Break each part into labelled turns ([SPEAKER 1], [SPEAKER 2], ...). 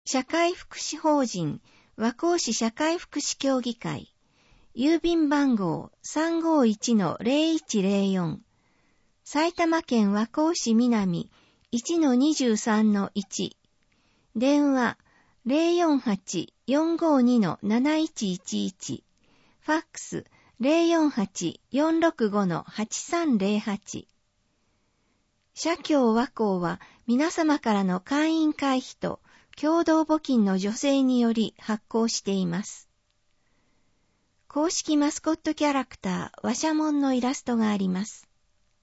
[SPEAKER 1] 社会福祉法人和光市社会福祉協議会、郵便番号 351-0104、埼玉県和光市南 1-23-1、電話 048-452-7111、ファックス 048-465-8308。社協和光は皆様からの会員会費と共同募金の助成により発行しています。公式マスコットキャラクター、わしゃもんのイラストがあります。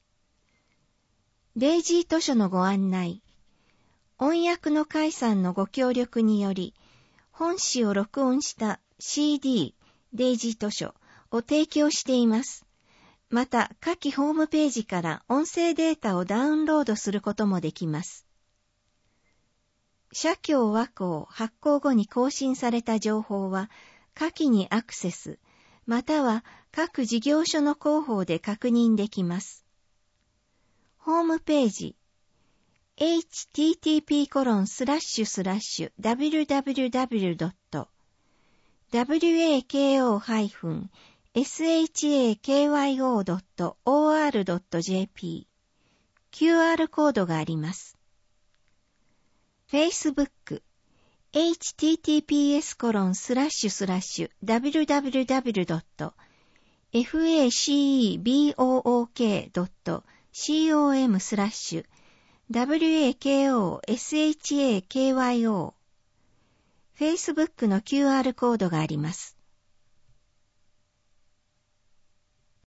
[SPEAKER 1] デイジー図書のご案内。音訳の会さんのご協力により、本誌を録音した CD、デイジー図書を提供しています。また、下記ホームページから音声データをダウンロードすることもできます。社協和光発行後に更新された情報は、下記にアクセス、または各事業所の広報で確認できます。ホームページ、http://www.wako-shakyo.or.jp QR コードがあります。Facebook https://www.facebook.com/wakoshaKyo Facebook の QR コードがあります。